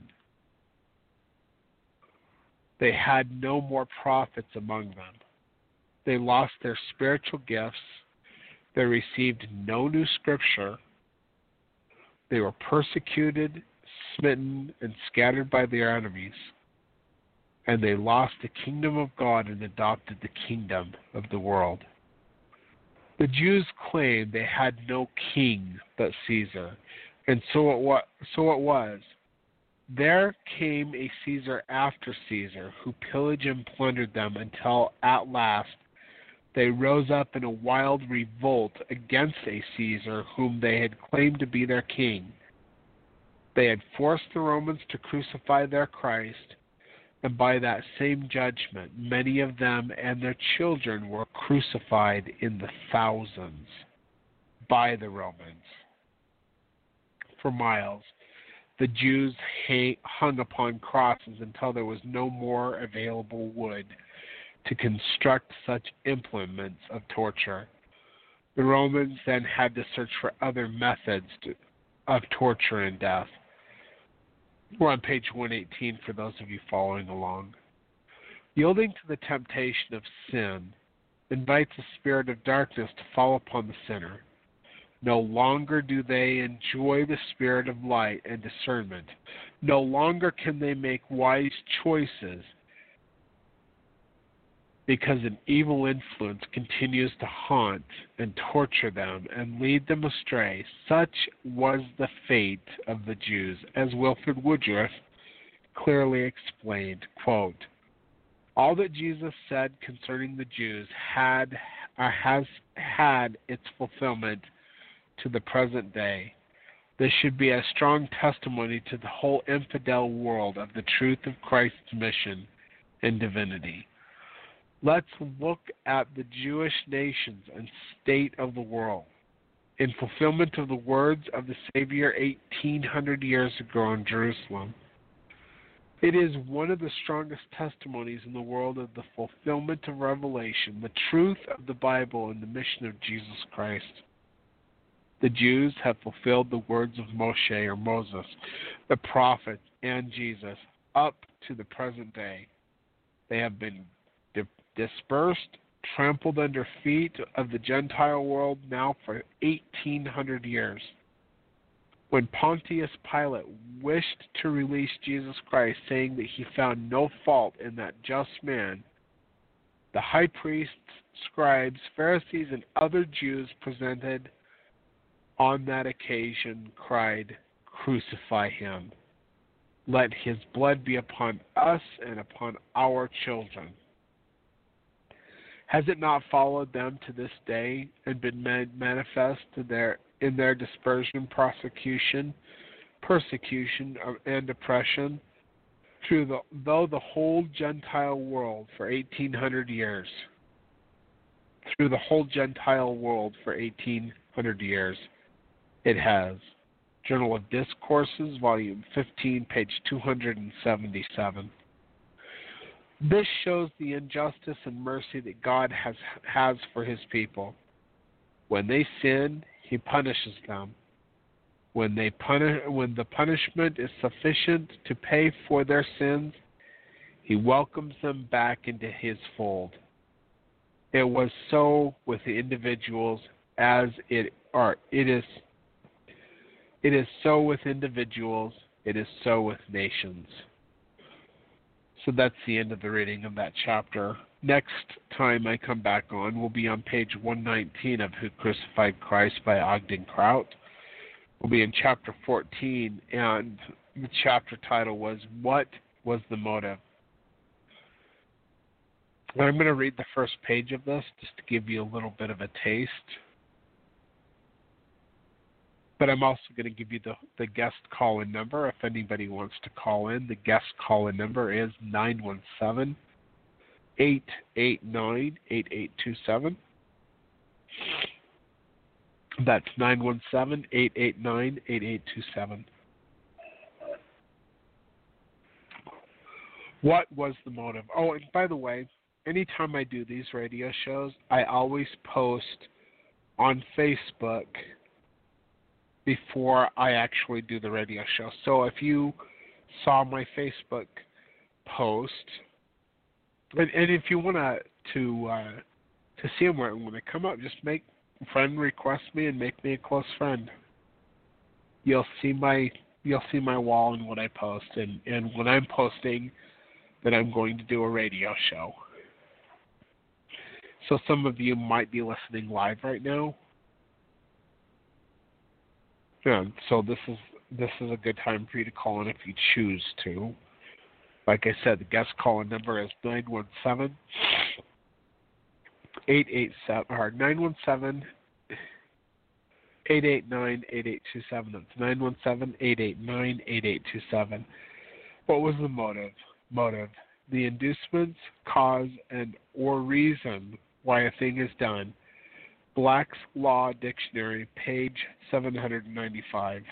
They had no more prophets among them. They lost their spiritual gifts. They received no new scripture. They were persecuted, smitten, and scattered by their enemies. And they lost the kingdom of God and adopted the kingdom of the world. The Jews claimed they had no king but Caesar, and so it was. So it was. There came a Caesar after Caesar, who pillaged and plundered them until at last they rose up in a wild revolt against a Caesar whom they had claimed to be their king. They had forced the Romans to crucify their Christ, and by that same judgment, many of them and their children were crucified in the thousands by the Romans. For miles, the Jews hung upon crosses until there was no more available wood to construct such implements of torture. The Romans then had to search for other methods to, of torture and death. We're on page one eighteen for those of you following along. Yielding to the temptation of sin invites the spirit of darkness to fall upon the sinner. No longer do they enjoy the spirit of light and discernment. No longer can they make wise choices because an evil influence continues to haunt and torture them and lead them astray. Such was the fate of the Jews, as Wilford Woodruff clearly explained, quote, all that Jesus said concerning the Jews had or has had its fulfillment to the present day. This should be a strong testimony to the whole infidel world of the truth of Christ's mission and divinity. Let's look at the Jewish nations and state of the world. In fulfillment of the words of the Savior eighteen hundred years ago in Jerusalem, it is one of the strongest testimonies in the world of the fulfillment of Revelation, the truth of the Bible, and the mission of Jesus Christ. The Jews have fulfilled the words of Moshe or Moses, the prophets, and Jesus up to the present day. They have been di- dispersed, trampled under feet of the Gentile world now for eighteen hundred years. When Pontius Pilate wished to release Jesus Christ, saying that he found no fault in that just man, The high priests, scribes, Pharisees, and other Jews presented on that occasion cried, "Crucify him. Let his blood be upon us and upon our children." Has it not followed them to this day and been made manifest to their, in their dispersion, prosecution, persecution, and oppression, through the, though the whole Gentile world for eighteen hundred years, through the whole Gentile world for eighteen hundred years, it has. Journal of Discourses, Volume fifteen, page two hundred seventy-seven. This shows the injustice and mercy that God has, has for his people. When they sin, he punishes them. When they punish, when the punishment is sufficient to pay for their sins, he welcomes them back into his fold. It was so with the individuals as it are. It is. It is so with individuals. It is so with nations. So that's the end of the reading of that chapter. Next time I come back on will be on page one nineteen of Who Crucified Christ by Ogden Kraut. We'll be in chapter fourteen, and the chapter title was What Was the Motive? And I'm going to read the first page of this just to give you a little bit of a taste. But I'm also going to give you the, the guest call-in number if anybody wants to call in. The guest call-in number is nine one seven, eight eight nine, eight eight two seven. That's nine one seven, eight eight nine, eight eight two seven. What was the motive? Oh, and by the way, anytime I do these radio shows, I always post on Facebook before I actually do the radio show. So if you saw my Facebook post, and, and if you want to to uh, to see them when they come up, just make friend request me and make me a close friend. You'll see my you'll see my wall and what I post, and, and when I'm posting that I'm going to do a radio show. So some of you might be listening live right now. Yeah, so this is this is a good time for you to call in if you choose to. Like I said, the guest call-in number is nine one seven, eight eight seven or nine one seven, eight eight nine, eight eight two seven. That's nine one seven, eight eight nine, eight eight two seven. What was the motive? Motive. The inducements, cause, and or reason why a thing is done. Black's Law Dictionary, page seven hundred ninety-five.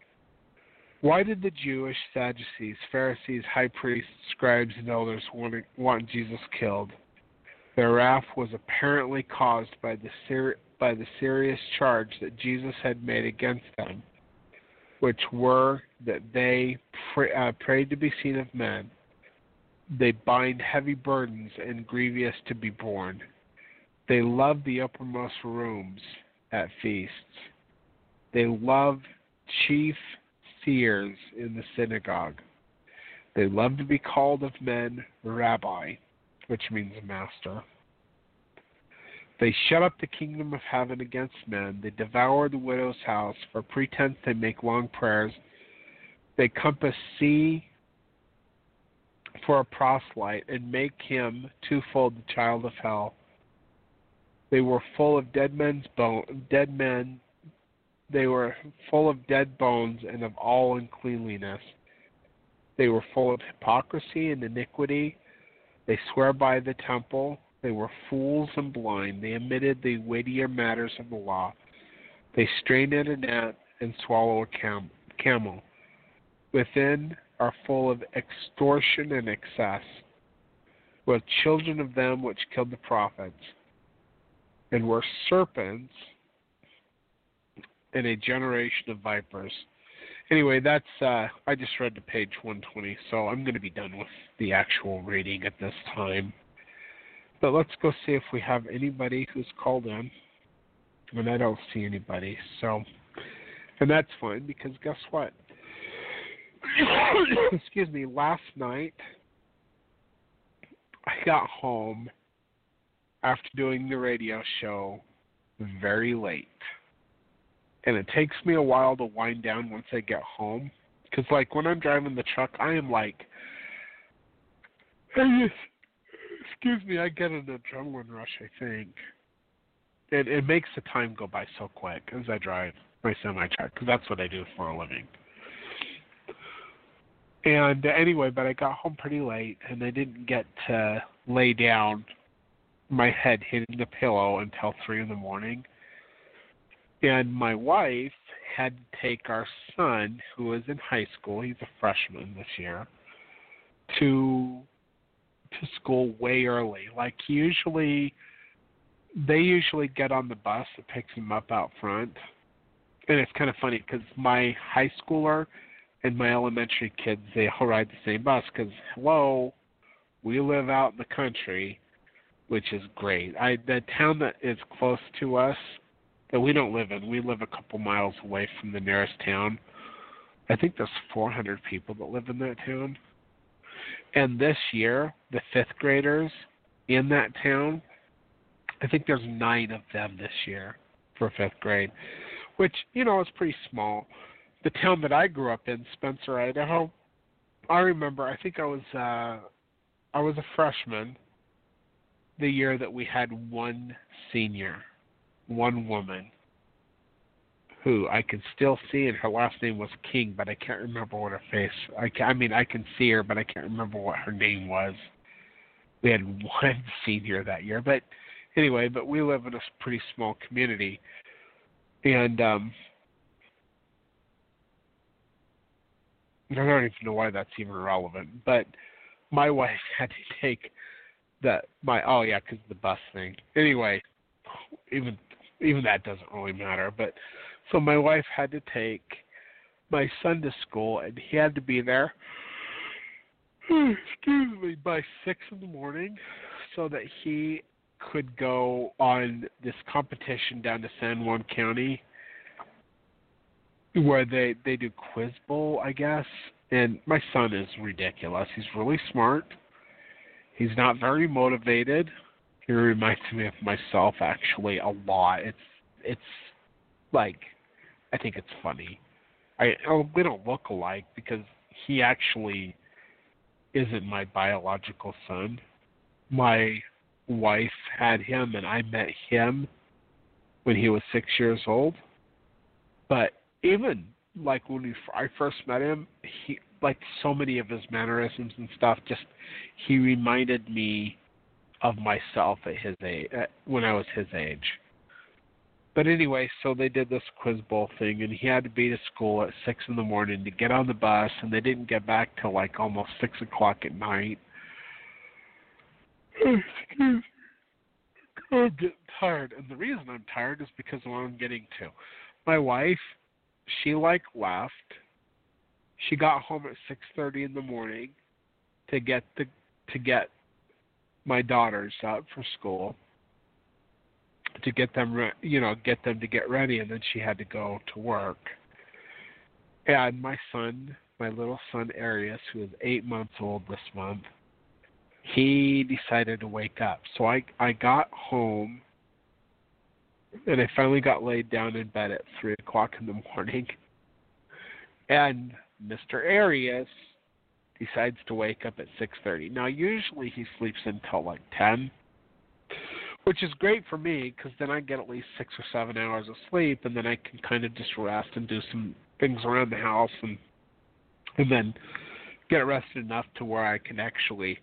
Why did the Jewish Sadducees, Pharisees, high priests, scribes, and elders want, want Jesus killed? Their wrath was apparently caused by the, ser- by the serious charge that Jesus had made against them, which were that they pray, uh, prayed to be seen of men. They bind heavy burdens and grievous to be borne. They love the uppermost rooms at feasts. They love chief seers in the synagogue. They love to be called of men rabbi, which means master. They shut up the kingdom of heaven against men. They devour the widow's house. For pretense they make long prayers. They compass sea for a proselyte and make him twofold the child of hell. They were full of dead men's bone, dead men. They were full of dead bones and of all uncleanliness. They were full of hypocrisy and iniquity. They swear by the temple. They were fools and blind. They omitted the weightier matters of the law. They strain at a gnat and swallow a cam- camel. Within are full of extortion and excess, with children of them which killed the prophets, and were serpents in a generation of vipers. Anyway, that's uh, I just read to page one twenty, so I'm going to be done with the actual reading at this time. But let's go see if we have anybody who's called in. And I don't see anybody, so and that's fine, because guess what? Excuse me, last night I got home after doing the radio show very late. And it takes me a while to wind down once I get home. Because, like, when I'm driving the truck, I am like, I just, excuse me, I get an adrenaline rush, I think. It, it makes the time go by so quick as I drive my semi-truck, because that's what I do for a living. And uh, anyway, but I got home pretty late, and I didn't get to lay down my head hitting the pillow until three in the morning. And my wife had to take our son, who is in high school, he's a freshman this year, to to school way early. Like, usually, they usually get on the bus that picks him up out front. And it's kind of funny because my high schooler and my elementary kids, they all ride the same bus because, hello, we live out in the country, which is great. I the town that is close to us, that we don't live in, we live a couple miles away from the nearest town. I think there's four hundred people that live in that town. And this year, the fifth graders in that town, I think there's nine of them this year for fifth grade, which, you know, is pretty small. The town that I grew up in, Spencer, Idaho, I remember, I think I was uh, I was a freshman the year that we had one senior, one woman, who I can still see, and her last name was King, but I can't remember what her face, I, can, I mean, I can see her, but I can't remember what her name was. We had one senior that year, but anyway, but we live in a pretty small community, and um, I don't even know why that's even relevant, but my wife had to take the, my, oh yeah, because the bus thing. Anyway, even even that doesn't really matter, but so my wife had to take my son to school, and he had to be there, excuse me, by six in the morning so that he could go on this competition down to San Juan County where they, they do Quiz Bowl, I guess. And my son is ridiculous. He's really smart. He's not very motivated. He reminds me of myself, actually, a lot. It's, it's like, I think it's funny. I oh, we don't look alike because he actually isn't my biological son. My wife had him, and I met him when he was six years old. But even like when we, I first met him, he like so many of his mannerisms and stuff. Just he reminded me of myself at his age, when I was his age. But anyway, so they did this Quiz Bowl thing, and he had to be to school at six in the morning to get on the bus, and they didn't get back till like almost six o'clock at night. Excuse me. I'm getting tired, and the reason I'm tired is because of what I'm getting to. My wife, she like left. She got home at six thirty in the morning to get the to get my daughters up for school, to get them, re- you know, get them to get ready, and then she had to go to work. And my son, my little son Arius, who is eight months old this month, he decided to wake up. So I, I got home, and I finally got laid down in bed at three o'clock in the morning. And Mister Arius decides to wake up at six thirty. Now, usually he sleeps until like ten, which is great for me because then I get at least six or seven hours of sleep, and then I can kind of just rest and do some things around the house, and and then get rested enough to where I can actually,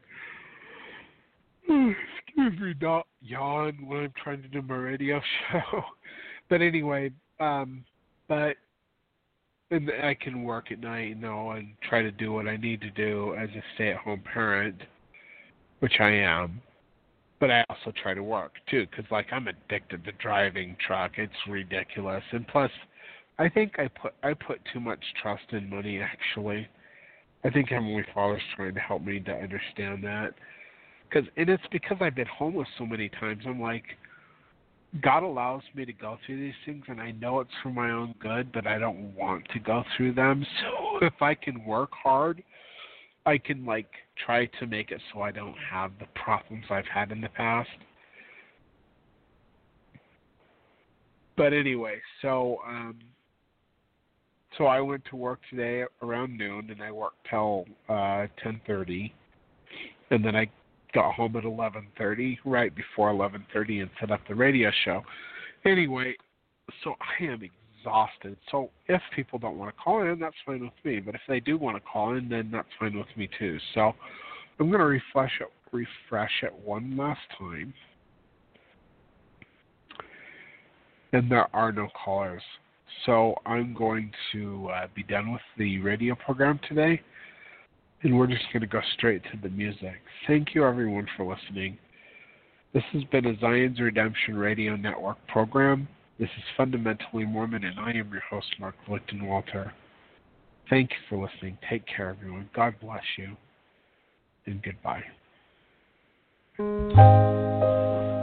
excuse me, not yawn when I'm trying to do my radio show. But anyway, um, but and I can work at night, you know, and try to do what I need to do as a stay-at-home parent, which I am. But I also try to work, too, because, like, I'm addicted to driving truck. It's ridiculous. And plus, I think I put I put too much trust in money, actually. I think Heavenly Father's trying to help me to understand that. Cause, and it's because I've been homeless so many times. I'm like, God allows me to go through these things, and I know it's for my own good, but I don't want to go through them. So if I can work hard, I can, like, try to make it so I don't have the problems I've had in the past. but anyway, so um, so I went to work today around noon, and I worked till uh, ten thirty, and then I got home at eleven thirty, right before eleven thirty, and set up the radio show. Anyway, so I am exhausted. So if people don't want to call in, that's fine with me. But if they do want to call in, then that's fine with me too. So I'm going to refresh it, refresh it one last time. And there are no callers. So I'm going to uh, be done with the radio program today. And we're just going to go straight to the music. Thank you, everyone, for listening. This has been a Zion's Redemption Radio Network program. This is Fundamentally Mormon, and I am your host, Mark Lichtenwalter. Thank you for listening. Take care, everyone. God bless you, and goodbye.